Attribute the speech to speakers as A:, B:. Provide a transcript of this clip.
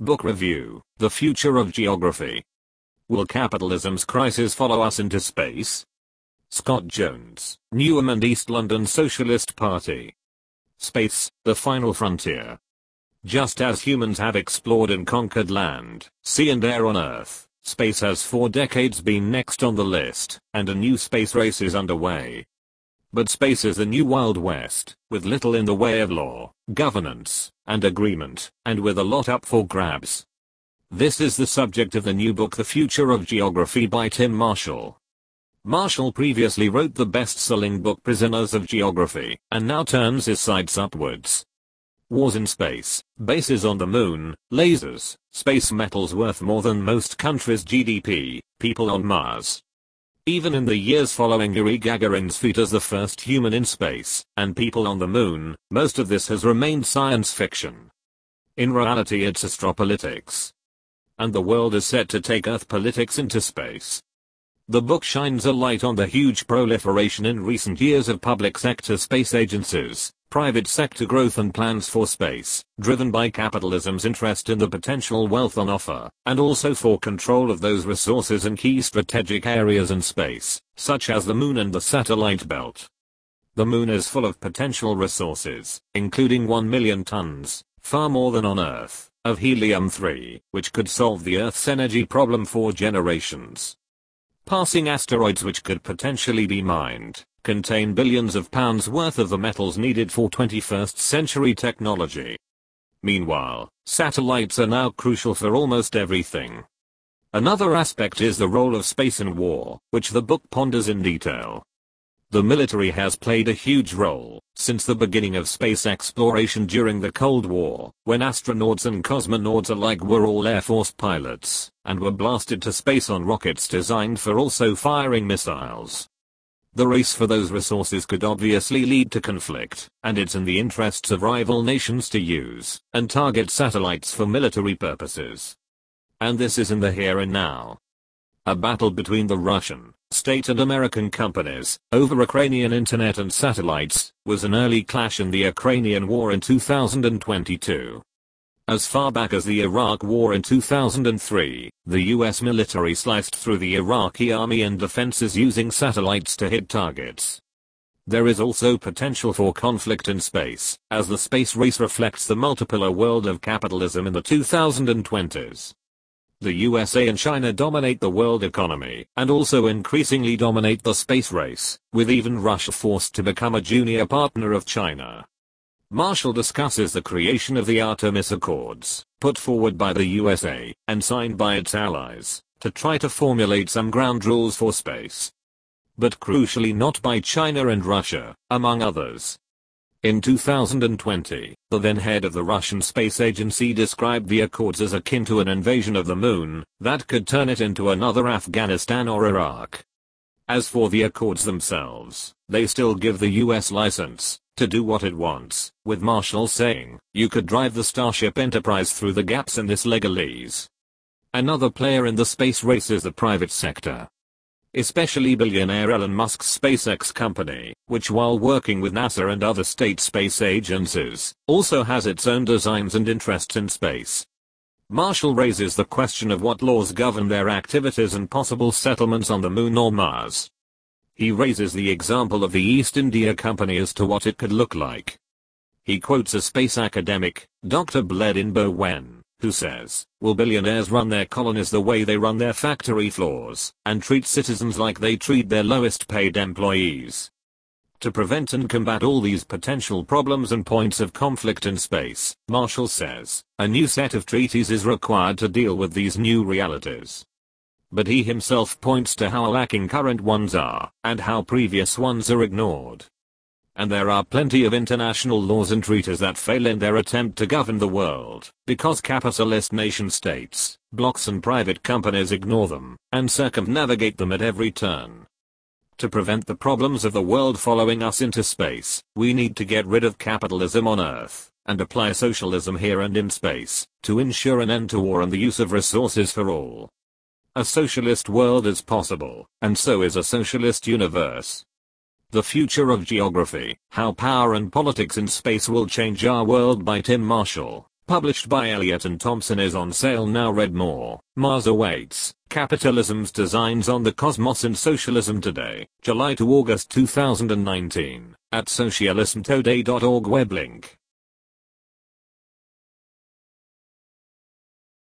A: Book review: The Future of Geography. Will capitalism's crisis follow us into space? Scott Jones, Newham and East London Socialist Party. Space, the final frontier. Just as humans have explored and conquered land, sea and air on Earth, space has for decades been next on the list, and a new space race is underway. But space is the new Wild West, with little in the way of law, governance, and agreement, and with a lot up for grabs. This is the subject of the new book The Future of Geography by Tim Marshall. Marshall previously wrote the best-selling book Prisoners of Geography, and now turns his sights upwards. Wars in space, bases on the moon, lasers, space metals worth more than most countries' GDP, people on Mars. Even in the years following Yuri Gagarin's feat as the first human in space, and people on the moon, most of this has remained science fiction. In reality, it's astropolitics. And the world is set to take Earth politics into space. The book shines a light on the huge proliferation in recent years of public sector space agencies, private sector growth and plans for space, driven by capitalism's interest in the potential wealth on offer, and also for control of those resources in key strategic areas in space, such as the moon and the satellite belt. The moon is full of potential resources, including 1 million tons, far more than on Earth, of helium-3, which could solve the Earth's energy problem for generations. Passing asteroids which could potentially be mined, contain billions of pounds worth of the metals needed for 21st century technology. Meanwhile, satellites are now crucial for almost everything. Another aspect is the role of space in war, which the book ponders in detail. The military has played a huge role since the beginning of space exploration during the Cold War, when astronauts and cosmonauts alike were all Air Force pilots, and were blasted to space on rockets designed for also firing missiles. The race for those resources could obviously lead to conflict, and it's in the interests of rival nations to use and target satellites for military purposes. And this is in the here and now. A battle between the Russian state and American companies over Ukrainian internet and satellites was an early clash in the Ukrainian war in 2022. As far back as the Iraq War in 2003, the US military sliced through the Iraqi army and defenses using satellites to hit targets. There is also potential for conflict in space, as the space race reflects the multipolar world of capitalism in the 2020s. The USA and China dominate the world economy, and also increasingly dominate the space race, with even Russia forced to become a junior partner of China. Marshall discusses the creation of the Artemis Accords, put forward by the USA, and signed by its allies, to try to formulate some ground rules for space. But crucially not by China and Russia, among others. In 2020, the then head of the Russian Space Agency described the Accords as akin to an invasion of the moon that could turn it into another Afghanistan or Iraq. As for the Accords themselves, they still give the US license to do what it wants, with Marshall saying, "You could drive the Starship Enterprise through the gaps in this legalese." Another player in the space race is the private sector. Especially billionaire Elon Musk's SpaceX company, which while working with NASA and other state space agencies, also has its own designs and interests in space. Marshall raises the question of what laws govern their activities and possible settlements on the moon or Mars. He raises the example of the East India Company as to what it could look like. He quotes a space academic, Dr. Bledin Wen, who says, "Will billionaires run their colonies the way they run their factory floors, and treat citizens like they treat their lowest paid employees?" To prevent and combat all these potential problems and points of conflict in space, Marshall says, a new set of treaties is required to deal with these new realities. But he himself points to how lacking current ones are, and how previous ones are ignored. And there are plenty of international laws and treaties that fail in their attempt to govern the world, because capitalist nation-states, blocs and private companies ignore them, and circumnavigate them at every turn. To prevent the problems of the world following us into space, we need to get rid of capitalism on Earth, and apply socialism here and in space, to ensure an end to war and the use of resources for all. A socialist world is possible, and so is a socialist universe. The Future of Geography, How Power and Politics in Space Will Change Our World by Tim Marshall. Published by Elliott and Thompson, is on sale now. Read more. Mars awaits. Capitalism's Designs on the Cosmos and Socialism Today, July to August 2019, at socialismtoday.org web link.